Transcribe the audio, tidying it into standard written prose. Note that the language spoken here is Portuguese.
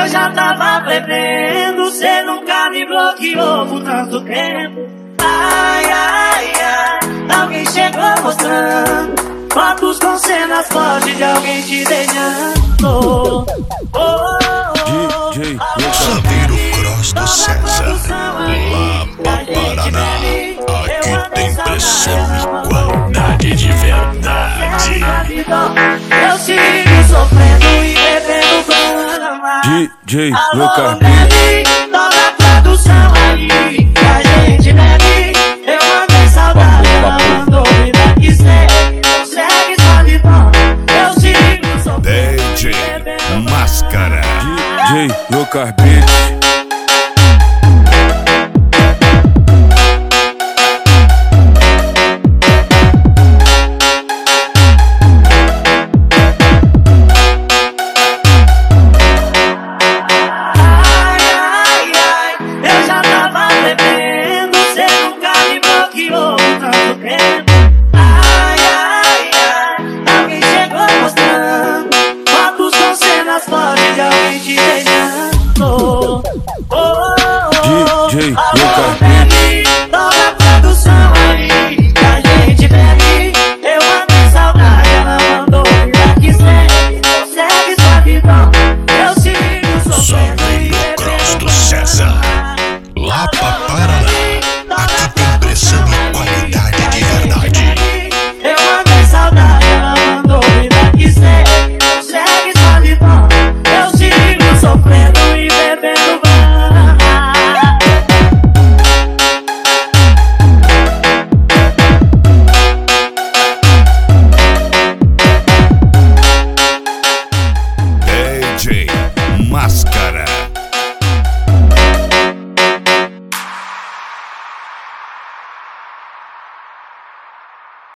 eu já tava prevendo. Cê nunca me bloqueou por tanto tempo. Ai, ai, ai, alguém chegou mostrando fotos com cenas fortes de alguém te beijando. DJ Saveiro Cross do César, lá pra Paraná. Aqui tem pressão e qualidade de verdade. Eu sigo sofrendo e bebendo Brahma. DJ Alô, bebe, toda a produção aí que a gente bebe. Eu mandei saudade, ela mandou me dar que segue sua vida. Eu sigo sofrendo DJ Máscara, DJ Lucas Beats. DJ Lucas Beats. Toda a produção aí que a gente bebe. Eu mandei saudade, ela mandou me dar que segue sua vida. Eu sigo sofrendo e Saveiro Cross do César, lá pra Paraná. Aqui tem pressão e qualidade de verdade. Eu mandei saudade, ela mandou me dar que segue sua vida. Eu sigo sofrendo e bebendo Brahma. DJ Máscara.